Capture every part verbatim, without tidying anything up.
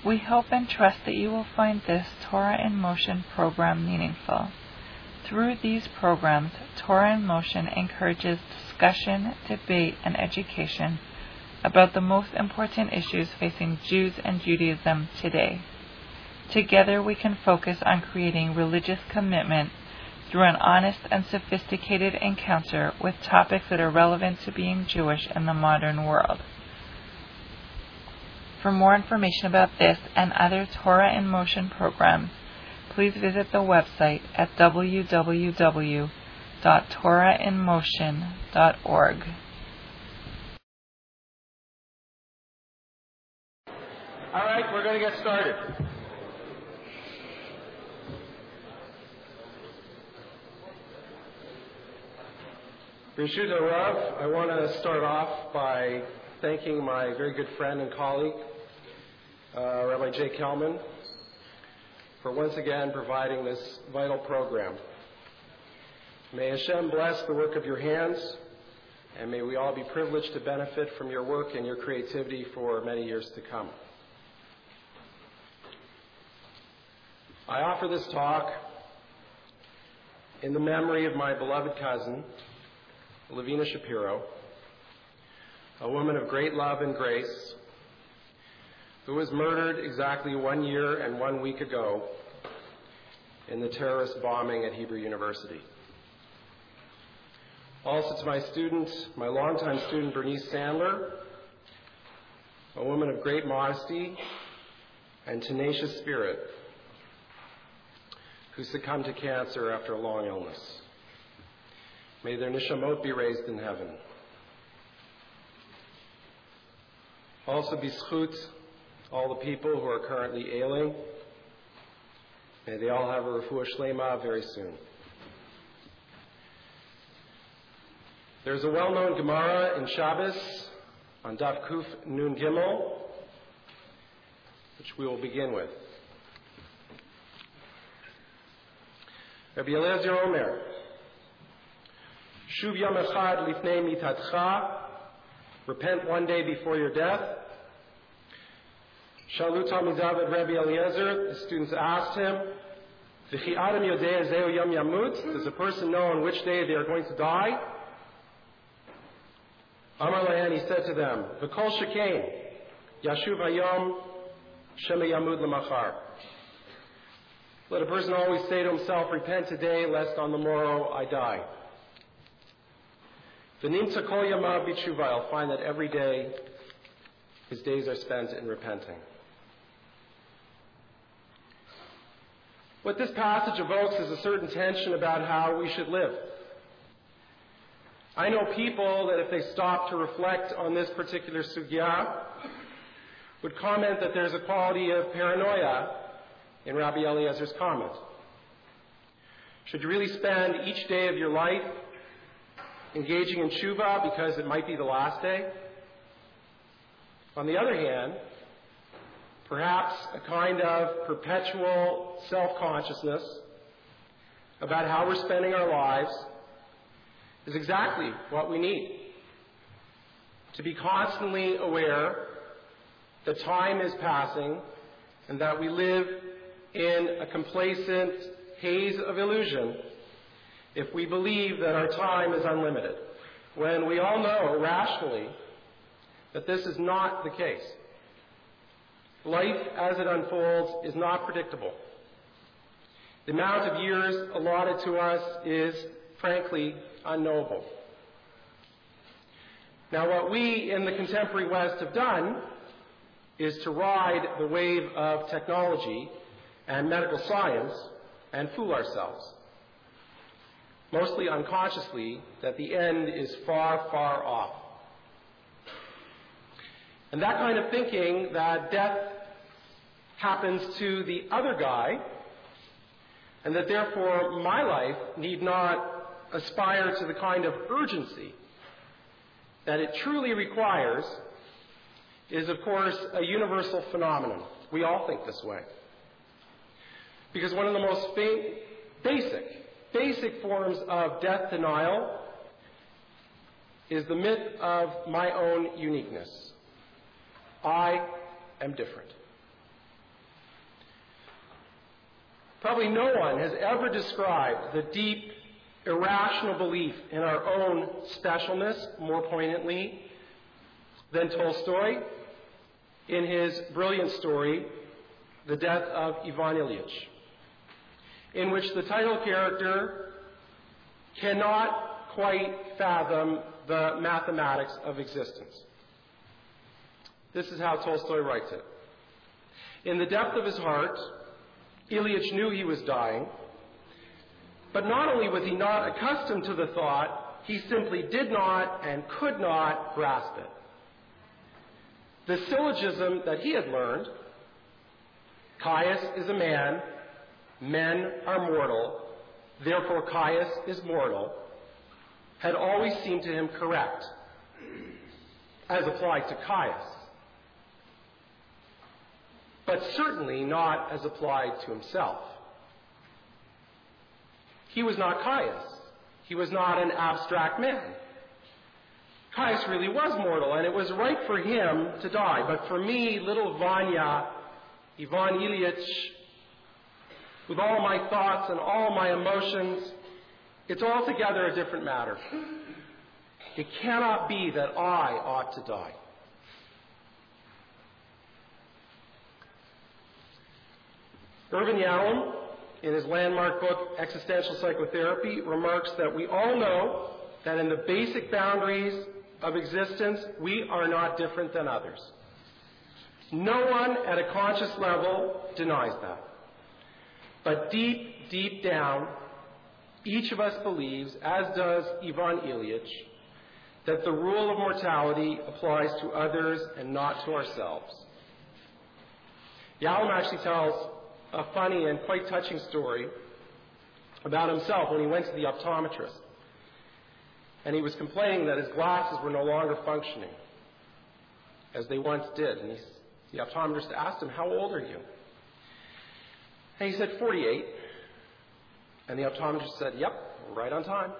We hope and trust that you will find this Torah in Motion program meaningful. Through these programs, Torah in Motion encourages discussion, debate, and education about the most important issues facing Jews and Judaism today. Together we can focus on creating religious commitment through an honest and sophisticated encounter with topics that are relevant to being Jewish in the modern world. For more information about this and other Torah in Motion programs, please visit the website at w w w dot torah in motion dot org. All right, we're going to get started. Reshut Rav, I want to start off by thanking my very good friend and colleague, uh, Rabbi Jay Kelman, for once again providing this vital program. May Hashem bless the work of your hands, and may we all be privileged to benefit from your work and your creativity for many years to come. I offer this talk in the memory of my beloved cousin, Lavina Shapiro, a woman of great love and grace, who was murdered exactly one year and one week ago in the terrorist bombing at Hebrew University. Also to my student, my longtime student, Bernice Sandler, a woman of great modesty and tenacious spirit, who succumbed to cancer after a long illness. May their nishamot be raised in heaven. Also b'zchut all the people who are currently ailing. May they all have a refuah shlema very soon. There's a well-known Gemara in Shabbos on Daf Kuf Nun Gimel, which we will begin with. Rabbi Eliezer Omer, Shuv Yom Echad Lifnei Mitatcha, repent one day before your death. Shalu Talmidav Rabbi Eliezer, the students asked him, V'chi Adam Yodei Zeu Yom Yamut, does a person know on which day they are going to die? Amar Lahan, he said to them, V'kol Shekain, Yashuv Hayom Shema Yamud L'machar. Let a person always say to himself, repent today, lest on the morrow I die. V'nimtza kol yamav b'tshuva, I'll find that every day his days are spent in repenting. What this passage evokes is a certain tension about how we should live. I know people that if they stop to reflect on this particular sugya, would comment that there's a quality of paranoia in Rabbi Eliezer's comment. Should you really spend each day of your life engaging in tshuva because it might be the last day? On the other hand, perhaps a kind of perpetual self-consciousness about how we're spending our lives is exactly what we need. To be constantly aware that time is passing and that we live in a complacent haze of illusion if we believe that our time is unlimited, when we all know rationally that this is not the case. Life as it unfolds is not predictable. The amount of years allotted to us is, frankly, unknowable. Now, what we in the contemporary West have done is to ride the wave of technology and medical science and fool ourselves, mostly unconsciously, that the end is far, far off. And that kind of thinking that death happens to the other guy, and that therefore my life need not aspire to the kind of urgency that it truly requires, is of course a universal phenomenon. We all think this way. Because one of the most fa- basic, basic forms of death denial is the myth of my own uniqueness. I am different. Probably no one has ever described the deep, irrational belief in our own specialness more poignantly than Tolstoy in his brilliant story, The Death of Ivan Ilyich, in which the title character cannot quite fathom the mathematics of existence. This is how Tolstoy writes it. In the depth of his heart, Ilyich knew he was dying, but not only was he not accustomed to the thought, he simply did not and could not grasp it. The syllogism that he had learned, Caius is a man, men are mortal, therefore Caius is mortal, had always seemed to him correct, as applied to Caius, but certainly not as applied to himself. He was not Caius. He was not an abstract man. Caius really was mortal, and it was right for him to die. But for me, little Vanya, Ivan Ilyich, with all my thoughts and all my emotions, it's altogether a different matter. It cannot be that I ought to die. Irvin Yalom, in his landmark book, Existential Psychotherapy, remarks that we all know that in the basic boundaries of existence, we are not different than others. No one at a conscious level denies that. But deep, deep down, each of us believes, as does Ivan Ilyich, that the rule of mortality applies to others and not to ourselves. Yalom actually tells a funny and quite touching story about himself when he went to the optometrist. And he was complaining that his glasses were no longer functioning as they once did. And he, the optometrist asked him, "How old are you?" And he said, forty-eight. And the optometrist said, "Yep, right on time."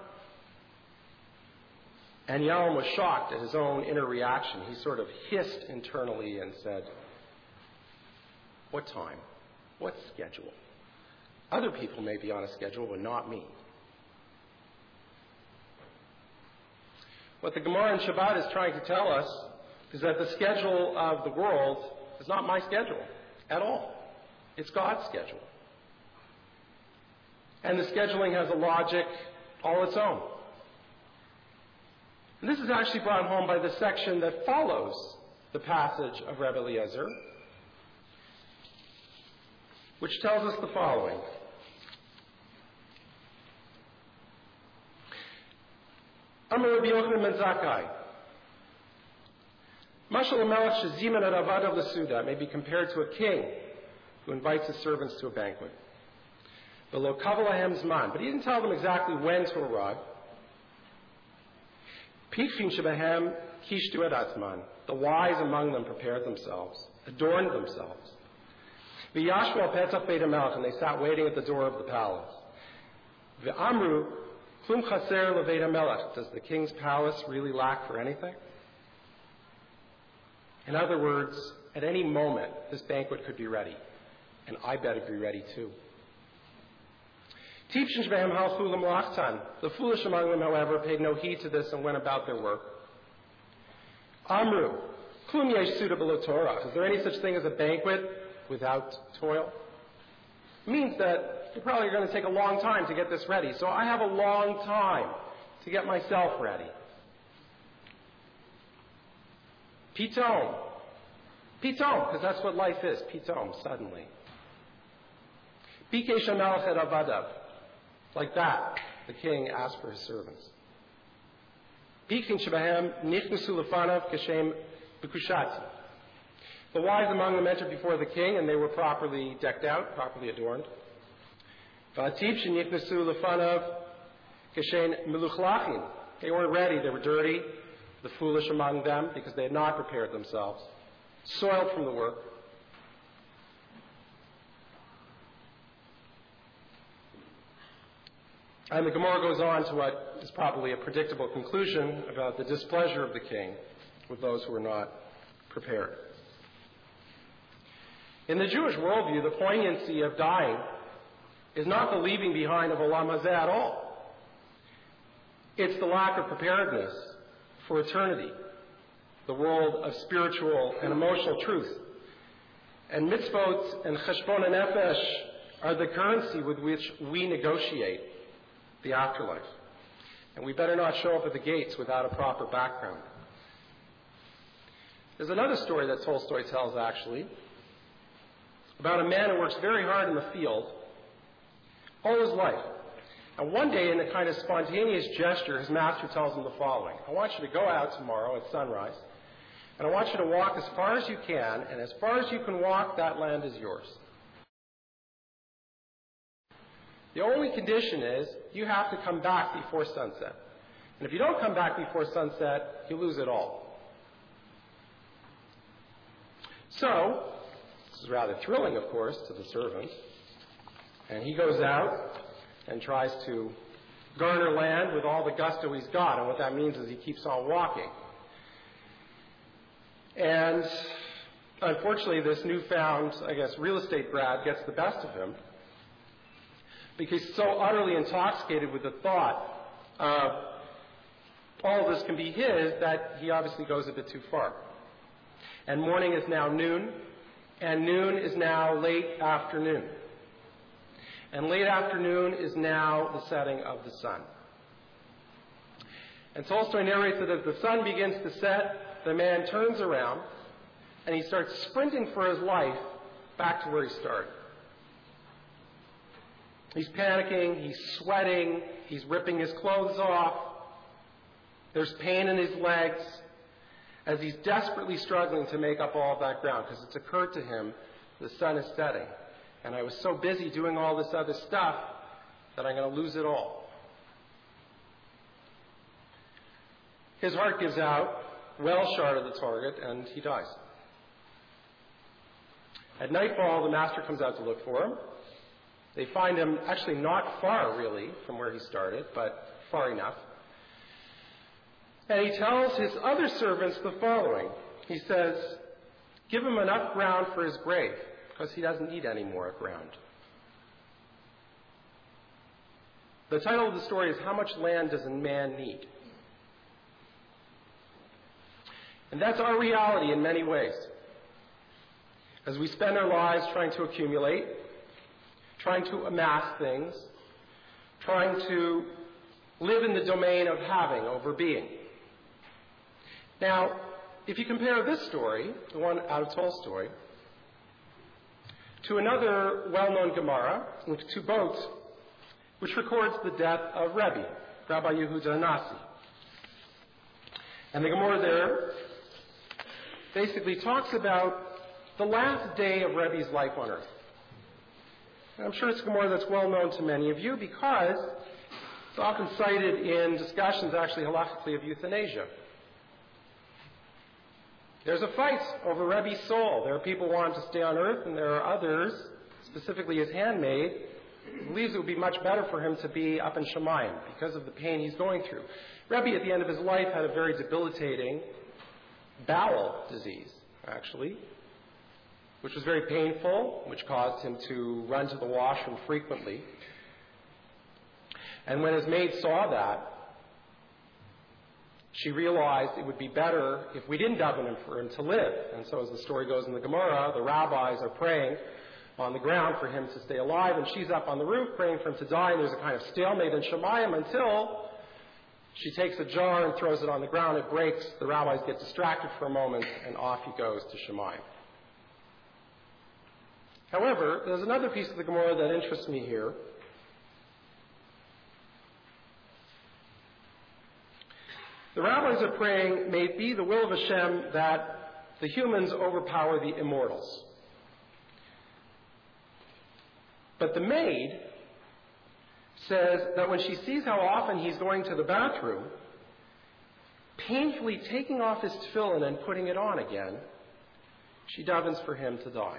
And Yalom was shocked at his own inner reaction. He sort of hissed internally and said, "What time? What schedule? Other people may be on a schedule, but not me." What the Gemara in Shabbat is trying to tell us is that the schedule of the world is not my schedule at all. It's God's schedule. And the scheduling has a logic all its own. And this is actually brought home by the section that follows the passage of Rebbe Eliezer, which tells us the following. Amar Rabbi Yochanan ben Zakkai, Mashal HaMelech sheziman et avadav l'suda may be compared to a king who invites his servants to a banquet. V'lo kaval lahem zman, but he didn't tell them exactly when to arrive. Pikchin shebehem kishtu et atzman, the wise among them prepared themselves, adorned themselves. V'yashvu al petach beit HaMelech, and they sat waiting at the door of the palace. V'amru klum chaser leveit HaMelech, does the king's palace really lack for anything? In other words, at any moment, this banquet could be ready, and I better be ready too. Tipshin shbehem halchu l'mlachtan, the foolish among them, however, paid no heed to this and went about their work. Amru klum yesh suda b'lo Torah, is there any such thing as a banquet without toil? It means that you're probably going to take a long time to get this ready. So I have a long time to get myself ready. Pitom. Pitom, because that's what life is. Pitom, suddenly. Bikesh HaMelech et avadav. Like that, the king asked for his servants. Pikin shebahem nichnasu lefanav kashem b'kushati. The wise among them entered before the king, and they were properly decked out, properly adorned. They weren't ready, they were dirty, the foolish among them, because they had not prepared themselves, soiled from the work. And the Gemara goes on to what is probably a predictable conclusion about the displeasure of the king with those who are not prepared. In the Jewish worldview, the poignancy of dying is not the leaving behind of Olam Hazeh at all. It's the lack of preparedness for eternity, the world of spiritual and emotional truth. And mitzvot and cheshbon nefesh are the currency with which we negotiate the afterlife. And we better not show up at the gates without a proper background. There's another story that Tolstoy tells, actually, about a man who works very hard in the field all his life. And one day, in a kind of spontaneous gesture, his master tells him the following: I want you to go out tomorrow at sunrise, and I want you to walk as far as you can, and as far as you can walk, that land is yours. The only condition is you have to come back before sunset. And if you don't come back before sunset, you lose it all. So, this is rather thrilling, of course, to the servant. And he goes out and tries to garner land with all the gusto he's got. And what that means is he keeps on walking. And unfortunately, this newfound, I guess, real estate grad gets the best of him, because he's so utterly intoxicated with the thought of all of this can be his that he obviously goes a bit too far. And morning is now noon, and noon is now late afternoon. And late afternoon is now the setting of the sun. And Tolstoy narrates that as the sun begins to set, the man turns around and he starts sprinting for his life back to where he started. He's panicking, he's sweating, he's ripping his clothes off. There's pain in his legs as he's desperately struggling to make up all of that ground, because it's occurred to him the sun is setting. And I was so busy doing all this other stuff that I'm going to lose it all. His heart gives out, well short of the target, and he dies. At nightfall, the master comes out to look for him. They find him actually not far, really, from where he started, but far enough. And he tells his other servants the following. He says, give him enough ground for his grave, because he doesn't need any more ground. The title of the story is, How Much Land Does a Man Need? And that's our reality in many ways. As we spend our lives trying to accumulate, trying to amass things, trying to live in the domain of having over being. Now, if you compare this story, the one out of Tolstoy, to another well-known Gemara, to Bot, which records the death of Rebbe, Rabbi Yehuda Hanassi. And the Gemara there basically talks about the last day of Rebbe's life on earth. And I'm sure it's a Gemara that's well known to many of you, because it's often cited in discussions, actually halachically, of euthanasia. There's a fight over Rebbe's soul. There are people who want to stay on earth, and there are others, specifically his handmaid, who believes it would be much better for him to be up in Shemayim because of the pain he's going through. Rebbe, at the end of his life, had a very debilitating bowel disease, actually, which was very painful, which caused him to run to the washroom frequently. And when his maid saw that, she realized it would be better if we didn't daven him for him to live. And so as the story goes in the Gemara, the rabbis are praying on the ground for him to stay alive, and she's up on the roof praying for him to die, and there's a kind of stalemate in Shemayim until she takes a jar and throws it on the ground. It breaks. The rabbis get distracted for a moment, and off he goes to Shemayim. However, there's another piece of the Gemara that interests me here. The rabbis are praying, may it be the will of Hashem that the humans overpower the immortals. But the maid says that when she sees how often he's going to the bathroom, painfully taking off his tefillin and putting it on again, she davens for him to die.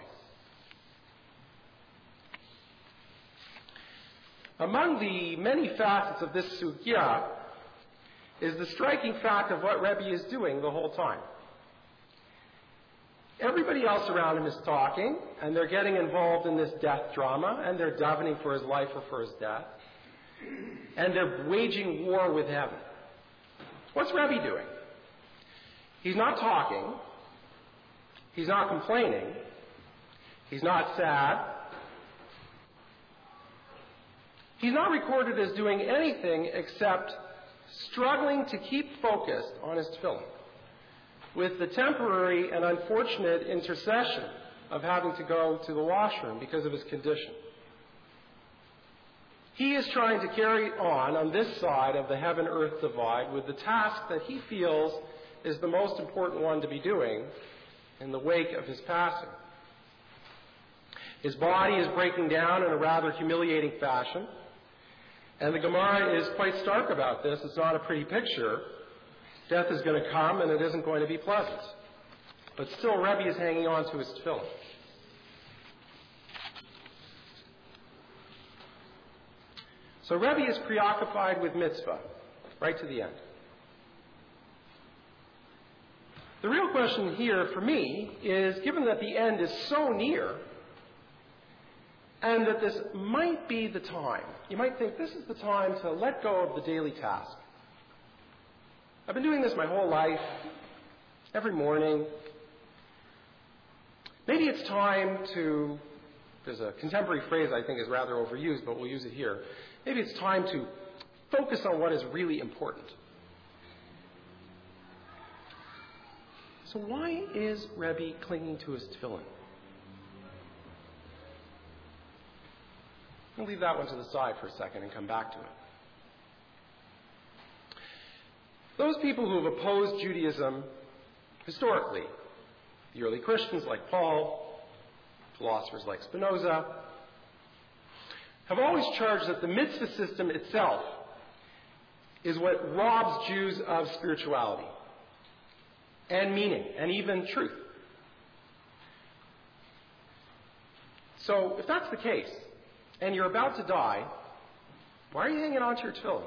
Among the many facets of this sugya is the striking fact of what Rebbe is doing the whole time. everybody else around him is talking, and they're getting involved in this death drama, and they're davening for his life or for his death, and they're waging war with heaven. What's Rebbe doing? He's not talking. He's not complaining. He's not sad. He's not recorded as doing anything except struggling to keep focused on his tefillin, with the temporary and unfortunate intercession of having to go to the washroom because of his condition. He is trying to carry on on this side of the heaven-earth divide with the task that he feels is the most important one to be doing in the wake of his passing. His body is breaking down in a rather humiliating fashion, and the Gemara is quite stark about this. It's not a pretty picture. Death is going to come, and it isn't going to be pleasant. But still, Rebbe is hanging on to his tefillin. So Rebbe is preoccupied with mitzvah, right to the end. The real question here for me is, given that the end is so near, and that this might be the time, you might think this is the time to let go of the daily task. I've been doing this my whole life, every morning. Maybe it's time to, there's a contemporary phrase I think is rather overused, but we'll use it here. Maybe it's time to focus on what is really important. So why is Rebbe clinging to his tefillin? I'll leave that one to the side for a second and come back to it. Those people who have opposed Judaism historically, the early Christians like Paul, philosophers like Spinoza, have always charged that the mitzvah system itself is what robs Jews of spirituality and meaning and even truth. So if that's the case, and you're about to die, why are you hanging on to your tefillin?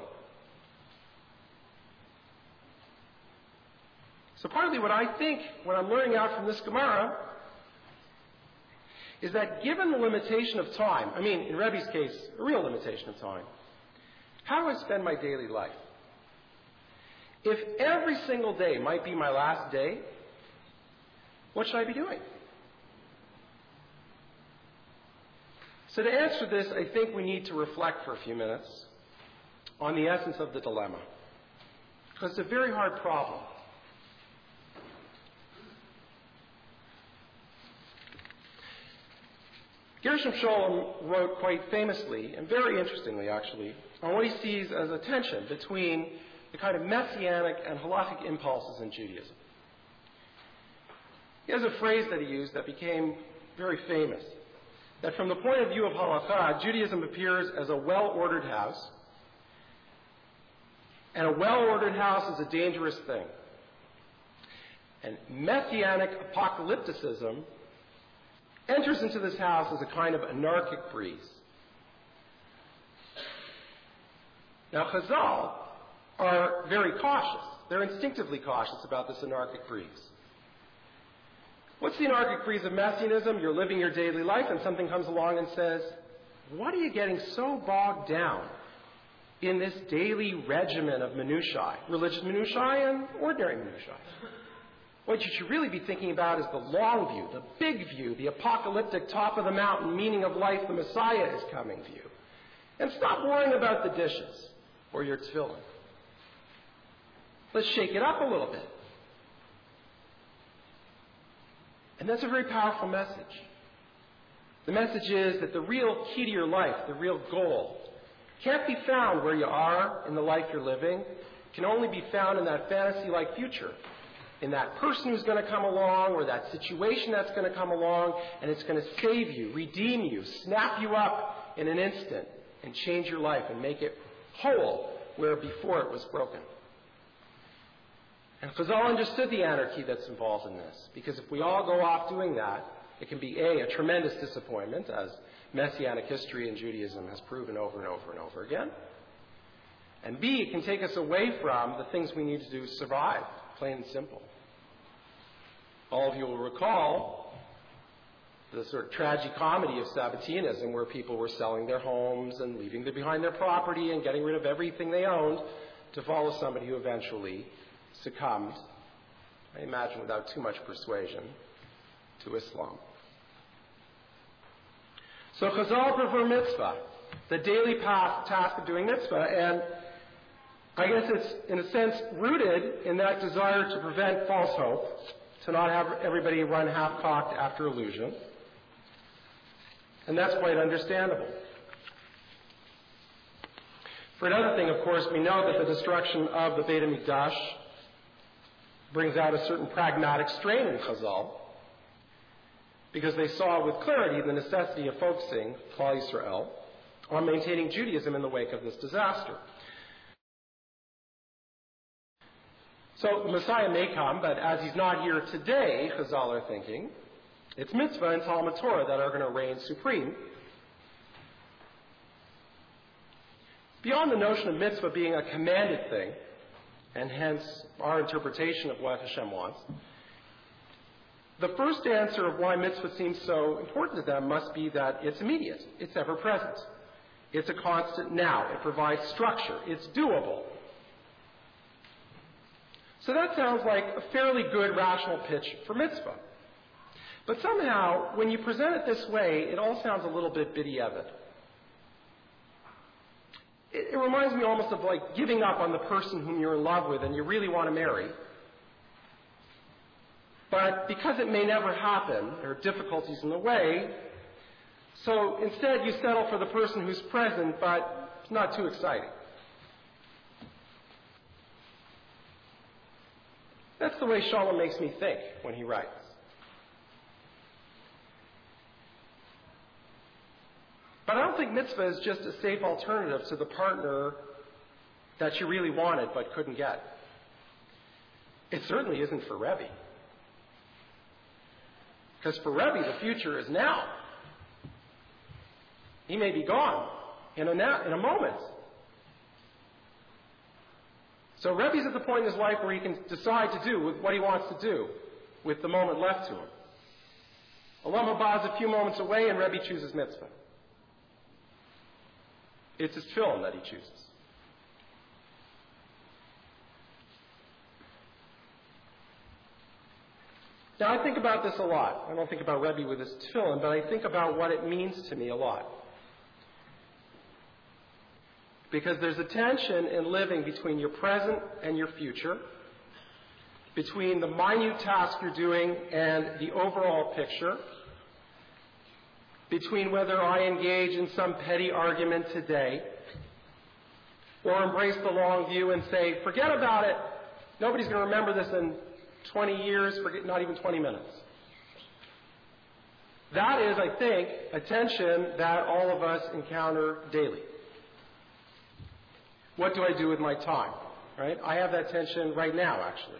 So partly what I think, what I'm learning out from this Gemara, is that given the limitation of time, I mean, in Rebbe's case, a real limitation of time, how do I spend my daily life? If every single day might be my last day, what should I be doing? So to answer this, I think we need to reflect for a few minutes on the essence of the dilemma, because it's a very hard problem. Gershom Scholem wrote quite famously, and very interestingly actually, on what he sees as a tension between the kind of messianic and halachic impulses in Judaism. He has a phrase that he used that became very famous, that from the point of view of halakha, Judaism appears as a well-ordered house, and a well-ordered house is a dangerous thing. And messianic apocalypticism enters into this house as a kind of anarchic breeze. Now, Chazal are very cautious. They're instinctively cautious about this anarchic breeze. What's the anarchic breeze of messianism? You're living your daily life, and something comes along and says, what are you getting so bogged down in this daily regimen of minutiae, religious minutiae and ordinary minutiae? What you should really be thinking about is the long view, the big view, the apocalyptic top of the mountain meaning of life, the Messiah is coming view. And stop worrying about the dishes or your tefillin. Let's shake it up a little bit. And that's a very powerful message. The message is that the real key to your life, the real goal, can't be found where you are in the life you're living. It can only be found in that fantasy-like future, in that person who's going to come along or that situation that's going to come along, and it's going to save you, redeem you, snap you up in an instant, and change your life and make it whole where before it was broken. And Chazal understood the anarchy that's involved in this, because if we all go off doing that, it can be A, a tremendous disappointment, as Messianic history in Judaism has proven over and over and over again, and B, it can take us away from the things we need to do to survive, plain and simple. All of you will recall the sort of tragicomedy of Sabbatinism, where people were selling their homes and leaving behind their property and getting rid of everything they owned to follow somebody who eventually succumbed, I imagine without too much persuasion, to Islam. So Chazal prefer mitzvah, the daily task of doing mitzvah, and I guess it's, in a sense, rooted in that desire to prevent false hope, to not have everybody run half-cocked after illusion. And that's quite understandable. For another thing, of course, we know that the destruction of the Beit HaMikdash brings out a certain pragmatic strain in Chazal, because they saw with clarity the necessity of focusing Klal Yisrael on maintaining Judaism in the wake of this disaster. So the Messiah may come, but as he's not here today, Chazal are thinking, it's mitzvah and Talmud Torah that are going to reign supreme. Beyond the notion of mitzvah being a commanded thing, and hence our interpretation of what Hashem wants, the first answer of why mitzvah seems so important to them must be that it's immediate, it's ever present, it's a constant now, it provides structure, it's doable. So that sounds like a fairly good rational pitch for mitzvah. But somehow, when you present it this way, it all sounds a little bit b'diavad. It, it reminds me almost of like giving up on the person whom you're in love with and you really want to marry. But because it may never happen, there are difficulties in the way, so instead you settle for the person who's present, but it's not too exciting. That's the way Shalom makes me think when he writes. But I don't think mitzvah is just a safe alternative to the partner that you really wanted but couldn't get. It certainly isn't for Rebbe. Because for Rebbe, the future is now. He may be gone in a, na- in a moment. So Rebbe's at the point in his life where he can decide to do with what he wants to do with the moment left to him. Olam Haba is a few moments away and Rebbe chooses mitzvah. It's his film that he chooses. Now I think about this a lot. I don't think about Rebbe with his tefillin, but I think about what it means to me a lot. Because there's a tension in living between your present and your future, between the minute task you're doing and the overall picture, between whether I engage in some petty argument today or embrace the long view and say, forget about it, nobody's going to remember this in twenty years, forget, not even twenty minutes. That is, I think, a tension that all of us encounter daily. What do I do with my time? Right? I have that tension right now, actually.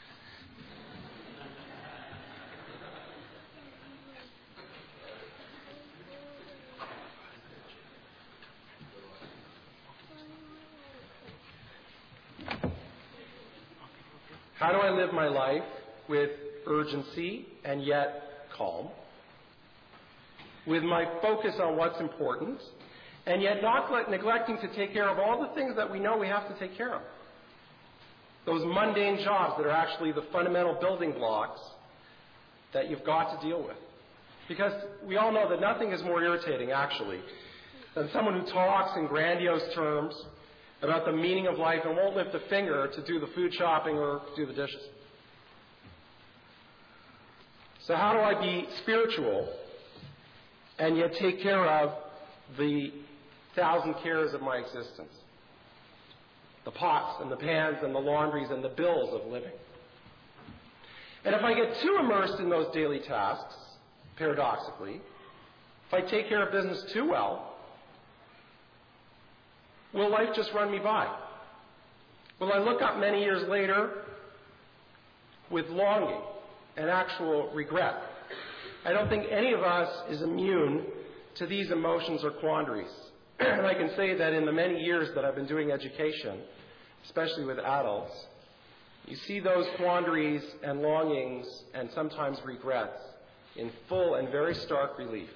How do I live my life with urgency and yet calm? With my focus on what's important, and yet not neglecting to take care of all the things that we know we have to take care of. Those mundane jobs that are actually the fundamental building blocks that you've got to deal with. Because we all know that nothing is more irritating, actually, than someone who talks in grandiose terms about the meaning of life and won't lift a finger to do the food shopping or do the dishes. So how do I be spiritual and yet take care of the thousand cares of my existence? The pots and the pans and the laundries and the bills of living. And if I get too immersed in those daily tasks, paradoxically, if I take care of business too well, will life just run me by? Will I look up many years later with longing and actual regret? I don't think any of us is immune to these emotions or quandaries. And I can say that in the many years that I've been doing education, especially with adults, you see those quandaries and longings and sometimes regrets in full and very stark relief.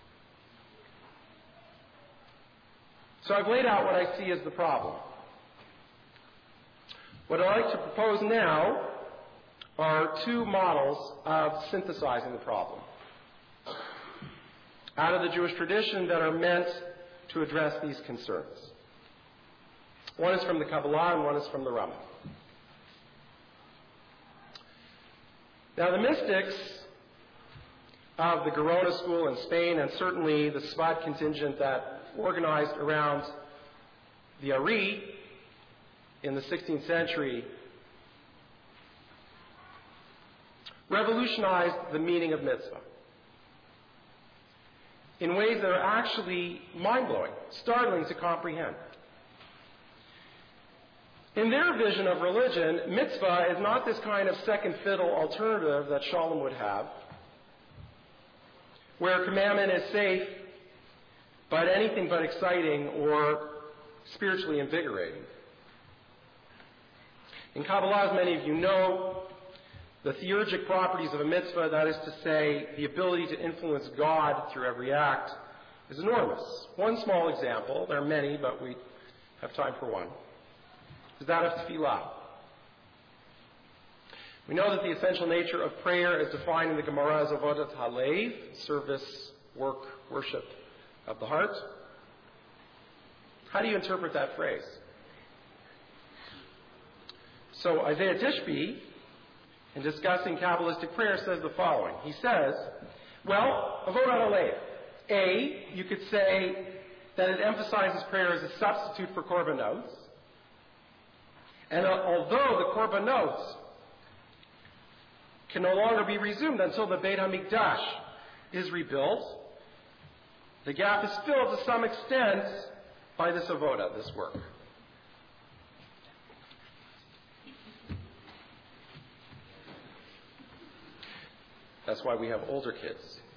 So I've laid out what I see as the problem. What I'd like to propose now are two models of synthesizing the problem out of the Jewish tradition that are meant to address these concerns. One is from the Kabbalah and one is from the Rambam. Now, the mystics of the Gerona school in Spain, and certainly the Sfat contingent that organized around the Ari in the sixteenth century, revolutionized the meaning of mitzvah in ways that are actually mind-blowing, startling to comprehend. In their vision of religion, mitzvah is not this kind of second fiddle alternative that Shalom would have, where commandment is safe, but anything but exciting or spiritually invigorating. In Kabbalah, as many of you know, the theurgic properties of a mitzvah, that is to say, the ability to influence God through every act, is enormous. One small example, there are many, but we have time for one, is that of tefillah. We know that the essential nature of prayer is defined in the Gemara as avodat halev, service, work, worship of the heart. How do you interpret that phrase? So Isaiah Tishby, in discussing Kabbalistic prayer, says the following. He says, well, avodat halev. A, you could say that it emphasizes prayer as a substitute for korbanos. And uh, although the korbanos can no longer be resumed until the Beit HaMikdash is rebuilt, the gap is filled to some extent by this avoda, this work. That's why we have older kids.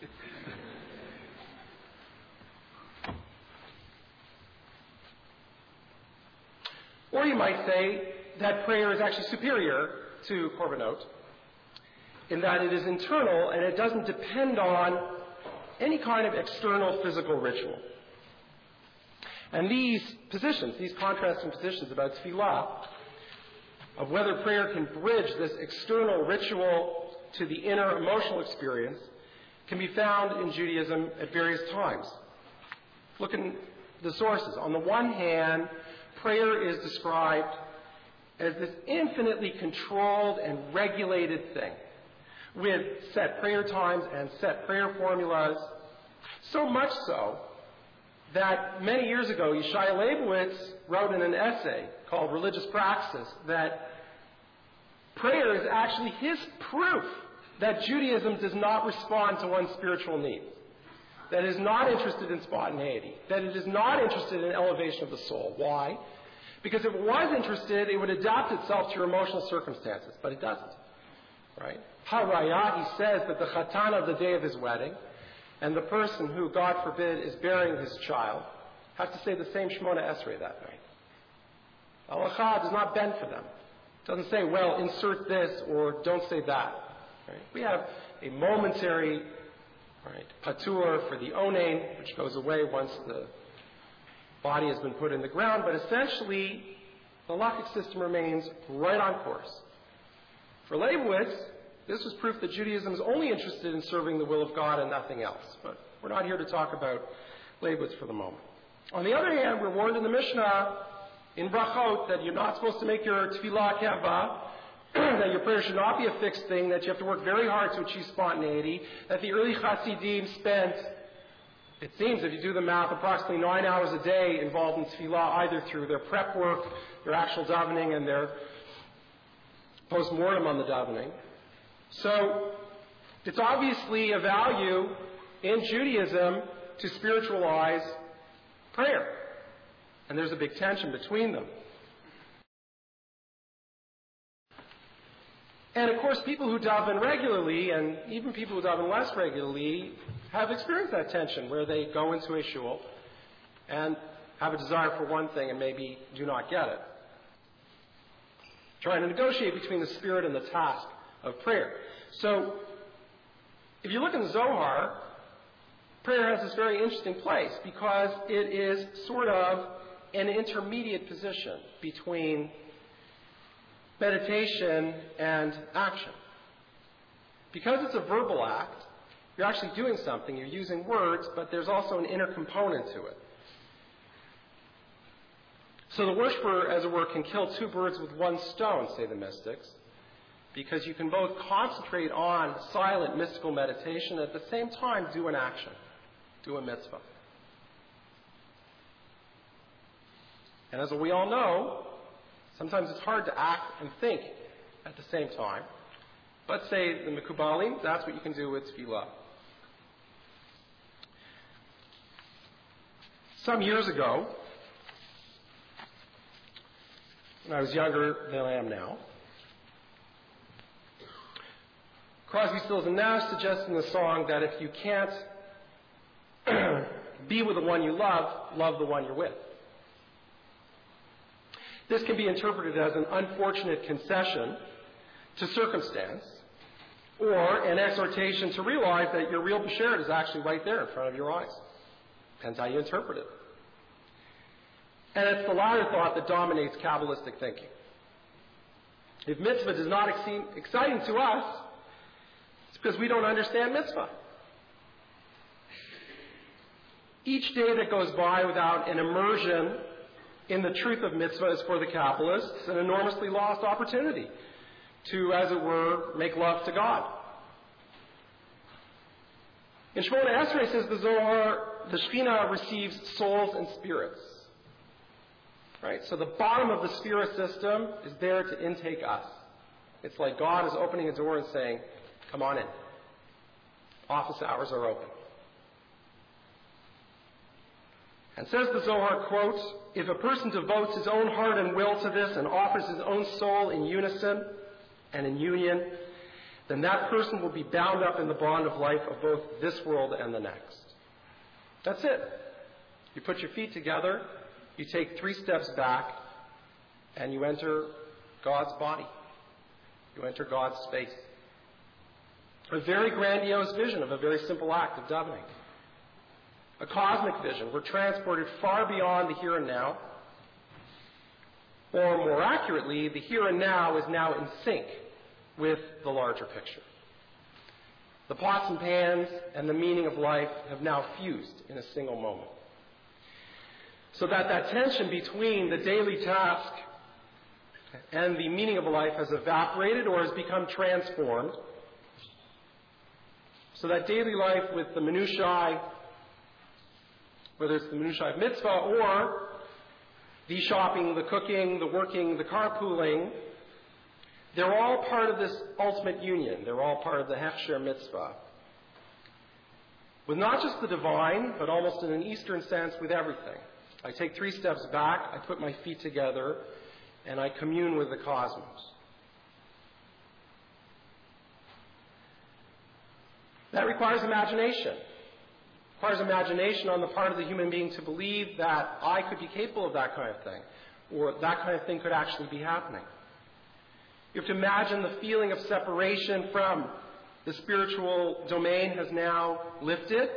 Or you might say that prayer is actually superior to korbanot, in that it is internal and it doesn't depend on any kind of external physical ritual. And these positions, these contrasting positions about tefillah, of whether prayer can bridge this external ritual to the inner emotional experience, can be found in Judaism at various times. Look at the sources. On the one hand, prayer is described as this infinitely controlled and regulated thing, with set prayer times and set prayer formulas, so much so that many years ago, Yeshaya Leibowitz wrote in an essay called Religious Praxis that prayer is actually his proof that Judaism does not respond to one's spiritual needs, that it is not interested in spontaneity, that it is not interested in elevation of the soul. Why? Because if it was interested, it would adapt itself to your emotional circumstances, but it doesn't. Right? Haraya, he says that the chatan of the day of his wedding and the person who, God forbid, is bearing his child have to say the same Shemona Esrei that night. Halacha does not bend for them. It doesn't say, well, insert this or don't say that. Right? We have a momentary right, patur for the onain, which goes away once the body has been put in the ground, but essentially the halachic system remains right on course. For Leibowitz, this was proof that Judaism is only interested in serving the will of God and nothing else. But we're not here to talk about Leibowitz for the moment. On the other hand, we're warned in the Mishnah, in Brachot, that you're not supposed to make your tefillah keva, that your prayer should not be a fixed thing, that you have to work very hard to achieve spontaneity, that the early Hasidim spent, it seems, if you do the math, approximately nine hours a day involved in tefillah, either through their prep work, their actual davening, and their post-mortem on the davening. So, it's obviously a value in Judaism to spiritualize prayer. And there's a big tension between them. And of course, people who daven regularly, and even people who daven less regularly, have experienced that tension where they go into a shul and have a desire for one thing and maybe do not get it. trying to negotiate between the spirit and the task of prayer. So, if you look in the Zohar, prayer has this very interesting place because it is sort of an intermediate position between meditation and action. Because it's a verbal act, you're actually doing something, you're using words, but there's also an inner component to it. So the worshiper, as it were, can kill two birds with one stone, say the mystics, because you can both concentrate on silent mystical meditation and at the same time do an action, do a mitzvah. And as we all know, sometimes it's hard to act and think at the same time. But say the Mekubalim, that's what you can do with tefillah. Some years ago, when I was younger than I am now, Crosby, Stills and Nash suggested in the song that if you can't be with the one you love, love the one you're with. This can be interpreted as an unfortunate concession to circumstance or an exhortation to realize that your real Beshert is actually right there in front of your eyes. Depends how you interpret it. And it's the latter thought that dominates Kabbalistic thinking. If mitzvah does not seem exciting to us, it's because we don't understand mitzvah. Each day that goes by without an immersion in the truth of mitzvah is for the Kabbalists an enormously lost opportunity to, as it were, make love to God. In Shemona Esrei says the Zohar, the Shekhinah receives souls and spirits. Right? So the bottom of the Sphira system is there to intake us. It's like God is opening a door and saying, come on in. Office hours are open. And says the Zohar, quote, if a person devotes his own heart and will to this and offers his own soul in unison and in union, then that person will be bound up in the bond of life of both this world and the next. That's it. You put your feet together, you take three steps back, and you enter God's body. You enter God's space. A very grandiose vision of a very simple act of davening. A cosmic vision. We're transported far beyond the here and now. Or more accurately, the here and now is now in sync with the larger picture. The pots and pans and the meaning of life have now fused in a single moment. So that that tension between the daily task and the meaning of life has evaporated or has become transformed. So that daily life with the minutiae, whether it's the minutiae of mitzvah or the shopping, the cooking, the working, the carpooling, they're all part of this ultimate union. They're all part of the Hechsher mitzvah. With not just the divine, but almost in an Eastern sense with everything. I take three steps back, I put my feet together, and I commune with the cosmos. That requires imagination. It requires imagination on the part of the human being to believe that I could be capable of that kind of thing, or that kind of thing could actually be happening. You have to imagine the feeling of separation from the spiritual domain has now lifted,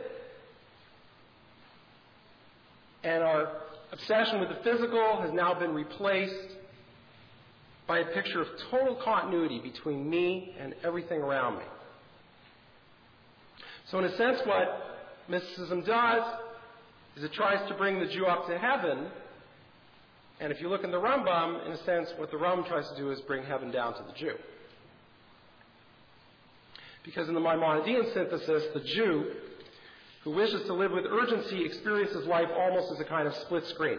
and our obsession with the physical has now been replaced by a picture of total continuity between me and everything around me. So in a sense, what mysticism does is it tries to bring the Jew up to heaven, and if you look in the Rambam, in a sense, what the Rambam tries to do is bring heaven down to the Jew. Because in the Maimonidean synthesis, the Jew who wishes to live with urgency experiences life almost as a kind of split screen.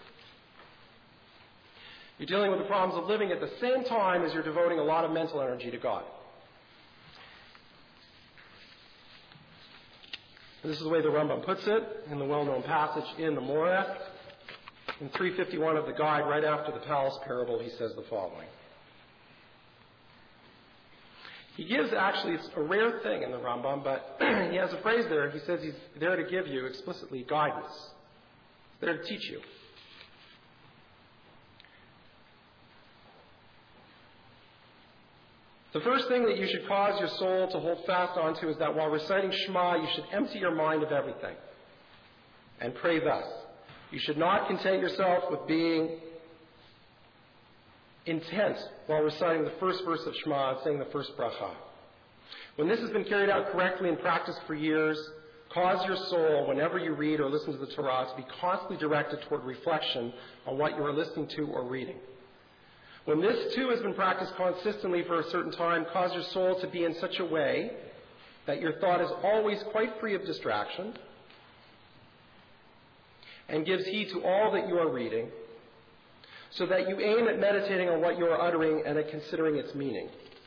You're dealing with the problems of living at the same time as you're devoting a lot of mental energy to God. This is the way the Rambam puts it in the well-known passage in the Moreh. In three fifty-one of the Guide, right after the palace parable, he says the following. He gives, actually, it's a rare thing in the Rambam, but he has a phrase there. He says he's there to give you explicitly guidance. He's there to teach you. The first thing that you should cause your soul to hold fast onto is that while reciting Shema, you should empty your mind of everything and pray thus. You should not content yourself with being intent while reciting the first verse of Shema and saying the first bracha. When this has been carried out correctly and practiced for years, cause your soul, whenever you read or listen to the Torah, to be constantly directed toward reflection on what you are listening to or reading. When this too has been practiced consistently for a certain time, cause your soul to be in such a way that your thought is always quite free of distraction and gives heed to all that you are reading, so that you aim at meditating on what you are uttering and at considering its meaning.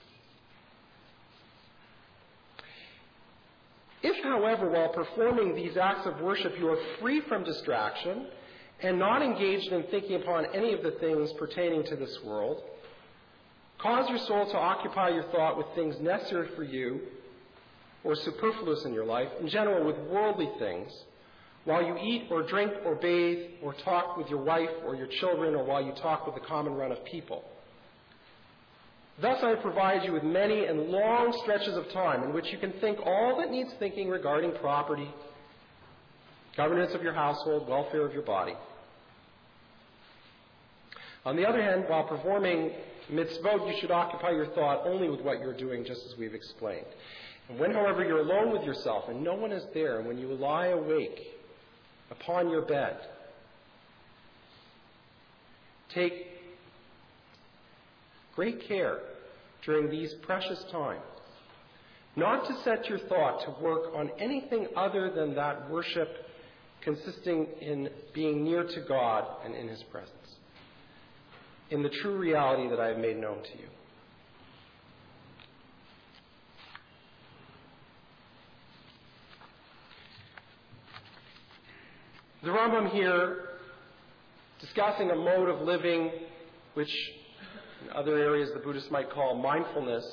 If, however, while performing these acts of worship you are free from distraction and not engaged in thinking upon any of the things pertaining to this world, cause your soul to occupy your thought with things necessary for you or superfluous in your life, in general with worldly things, while you eat or drink or bathe or talk with your wife or your children, or while you talk with the common run of people. Thus I provide you with many and long stretches of time in which you can think all that needs thinking regarding property, governance of your household, welfare of your body. On the other hand, while performing mitzvot, you should occupy your thought only with what you're doing, just as we've explained. And when, however, you're alone with yourself and no one is there, and when you lie awake upon your bed, take great care during these precious times not to set your thought to work on anything other than that worship consisting in being near to God and in His presence, in the true reality that I have made known to you. The Rambam here, discussing a mode of living which in other areas the Buddhists might call mindfulness.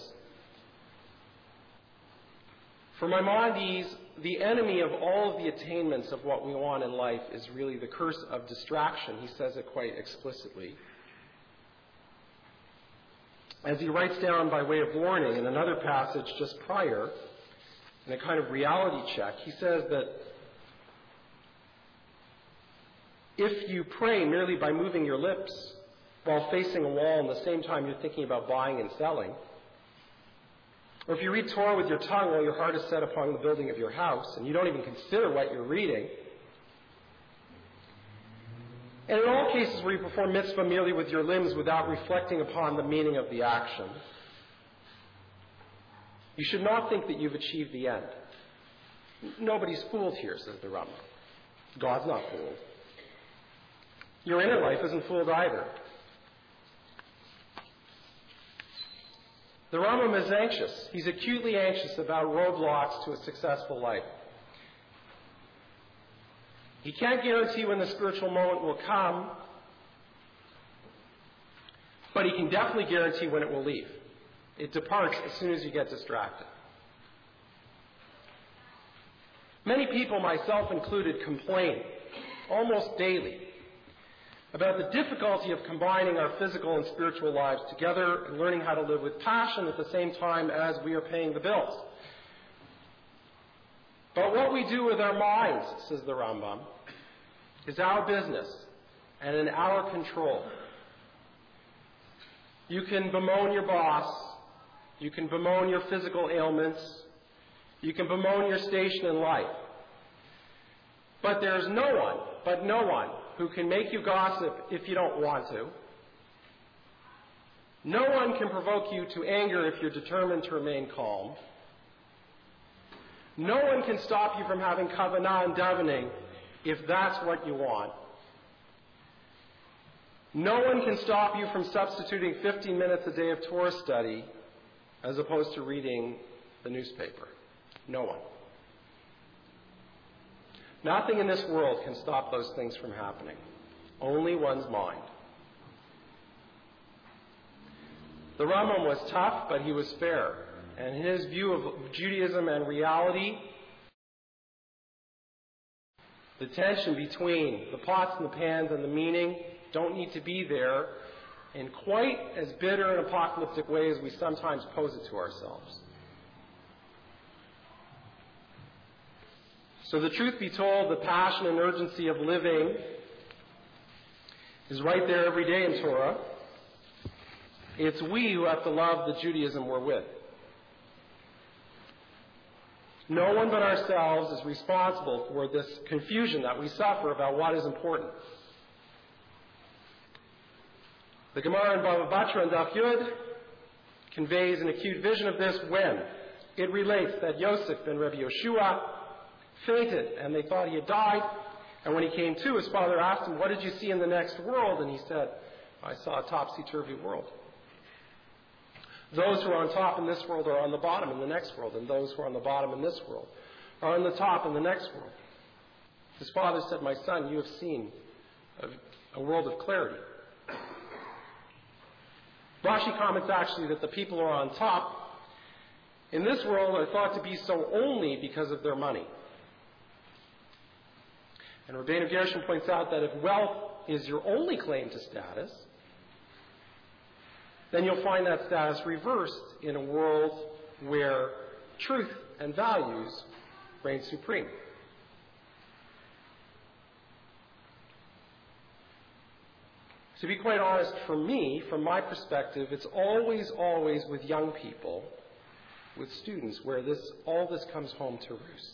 For Maimonides, the enemy of all of the attainments of what we want in life is really the curse of distraction. He says it quite explicitly. As he writes down by way of warning in another passage just prior, in a kind of reality check, he says that if you pray merely by moving your lips while facing a wall and at the same time you're thinking about buying and selling, or if you read Torah with your tongue while your heart is set upon the building of your house and you don't even consider what you're reading, and in all cases where you perform mitzvah merely with your limbs without reflecting upon the meaning of the action, you should not think that you've achieved the end. Nobody's fooled here, says the Rambam. God's not fooled. Your inner life isn't fooled either. The Rambam is anxious. He's acutely anxious about roadblocks to a successful life. He can't guarantee when the spiritual moment will come, but he can definitely guarantee when it will leave. It departs as soon as you get distracted. Many people, myself included, complain almost daily about the difficulty of combining our physical and spiritual lives together and learning how to live with passion at the same time as we are paying the bills. But what we do with our minds, says the Rambam, is our business and in our control. You can bemoan your boss, you can bemoan your physical ailments, you can bemoan your station in life. But there's no one, but no one, who can make you gossip if you don't want to. No one can provoke you to anger if you're determined to remain calm. No one can stop you from having kavanah and davening if that's what you want. No one can stop you from substituting fifteen minutes a day of Torah study as opposed to reading the newspaper. No one. Nothing in this world can stop those things from happening. Only one's mind. The Rambam was tough, but he was fair. And in his view of Judaism and reality, the tension between the pots and the pans and the meaning don't need to be there in quite as bitter and apocalyptic way as we sometimes pose it to ourselves. So the truth be told, the passion and urgency of living is right there every day in Torah. It's we who have to love the Judaism we're with. No one but ourselves is responsible for this confusion that we suffer about what is important. The Gemara in Bava Batra and Daf Yud conveys an acute vision of this when it relates that Yosef ben Rabbi Yoshua fainted and they thought he had died. And when he came to, his father asked him, "What did you see in the next world?" And he said, "I saw a topsy-turvy world. Those who are on top in this world are on the bottom in the next world, and those who are on the bottom in this world are on the top in the next world." His father said, "My son, you have seen a, a world of clarity." Rashi comments actually that the people who are on top in this world are thought to be so only because of their money. And Rabbeinu Gershon points out that if wealth is your only claim to status, then you'll find that status reversed in a world where truth and values reign supreme. To be quite honest, for me, from my perspective, it's always, always with young people, with students, where this all this comes home to roost.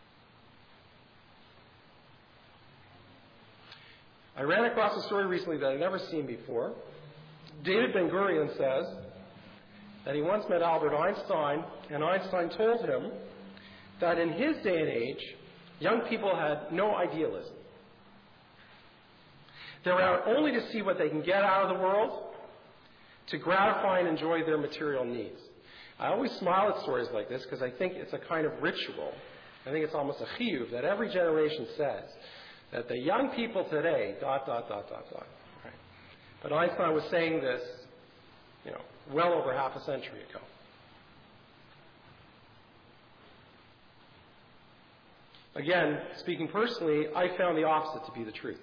I ran across a story recently that I'd never seen before. David Ben-Gurion says that he once met Albert Einstein, and Einstein told him that in his day and age, young people had no idealism. They were out only to see what they can get out of the world, to gratify and enjoy their material needs. I always smile at stories like this because I think it's a kind of ritual. I think it's almost a chiyuv that every generation says that the young people today, dot, dot, dot, dot, dot. Right? But Einstein was saying this, you know, well over half a century ago. Again, speaking personally, I found the opposite to be the truth.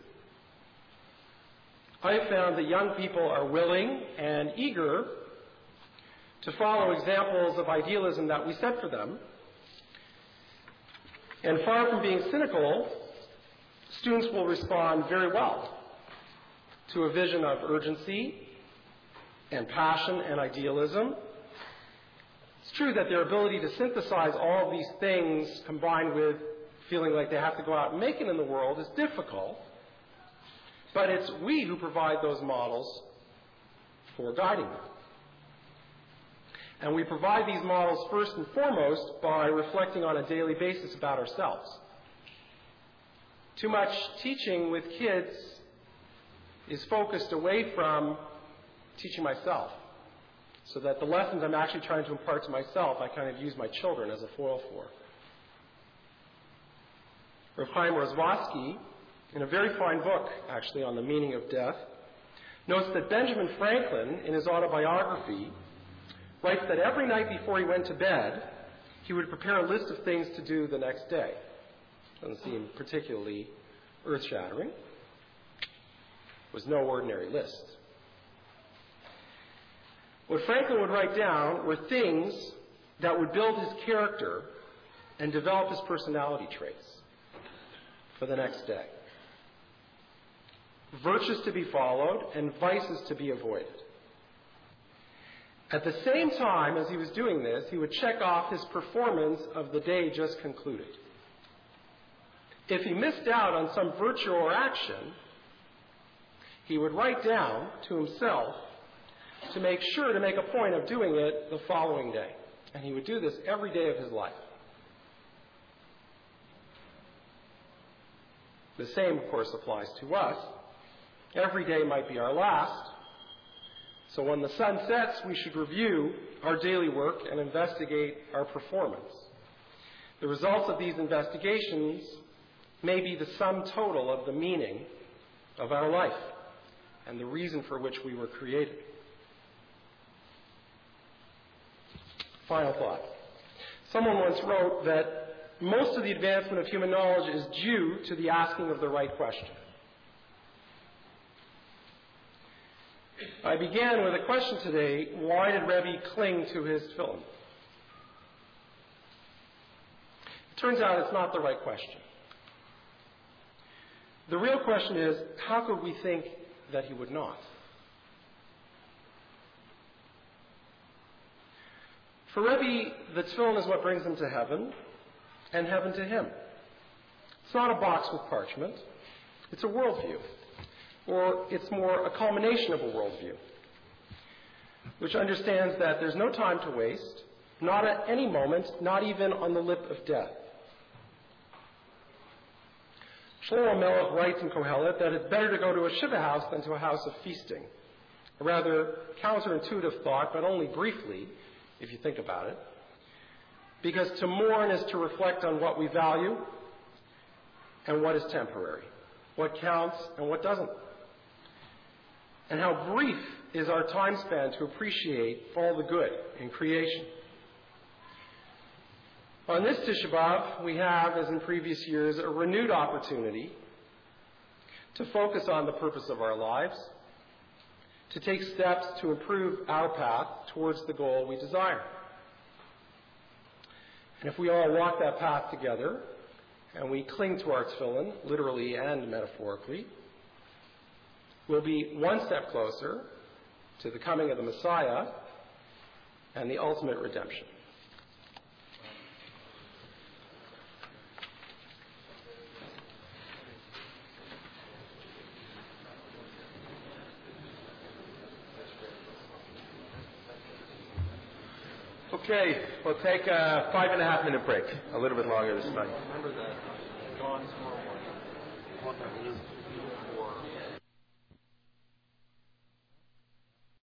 I have found that young people are willing and eager to follow examples of idealism that we set for them. And far from being cynical, students will respond very well to a vision of urgency and passion and idealism. It's true that their ability to synthesize all of these things combined with feeling like they have to go out and make it in the world is difficult. But it's we who provide those models for guiding them. And we provide these models first and foremost by reflecting on a daily basis about ourselves. Too much teaching with kids is focused away from teaching myself, so that the lessons I'm actually trying to impart to myself, I kind of use my children as a foil for. Rav Chaim Rozwatsky, in a very fine book, actually, on the meaning of death, notes that Benjamin Franklin, in his autobiography, writes that every night before he went to bed, he would prepare a list of things to do the next day. Doesn't seem particularly earth-shattering. It was no ordinary list. What Franklin would write down were things that would build his character and develop his personality traits for the next day. Virtues to be followed and vices to be avoided. At the same time as he was doing this, he would check off his performance of the day just concluded. If he missed out on some virtue or action, he would write down to himself to make sure to make a point of doing it the following day. And he would do this every day of his life. The same, of course, applies to us. Every day might be our last. So when the sun sets, we should review our daily work and investigate our performance. The results of these investigations may be the sum total of the meaning of our life and the reason for which we were created. Final thought. Someone once wrote that most of the advancement of human knowledge is due to the asking of the right question. I began with a question today: why did Rebbe cling to his tefillin? It turns out it's not the right question. The real question is, how could we think that he would not? For Rebbe, the tefillin is what brings him to heaven, and heaven to him. It's not a box with parchment. It's a worldview. Or it's more a culmination of a worldview, which understands that there's no time to waste, not at any moment, not even on the lip of death. Shlomo Melech writes in Kohelet that it's better to go to a shiva house than to a house of feasting. A rather counterintuitive thought, but only briefly, if you think about it. Because to mourn is to reflect on what we value and what is temporary, what counts and what doesn't. And how brief is our time span to appreciate all the good in creation. On this Tisha B'Av, we have, as in previous years, a renewed opportunity to focus on the purpose of our lives, to take steps to improve our path towards the goal we desire. And if we all walk that path together, and we cling to our tefillin, literally and metaphorically, we'll be one step closer to the coming of the Messiah and the ultimate redemption. Okay, we'll take a five and a half minute break. A little bit longer this time. Remember that Dawn tomorrow morning.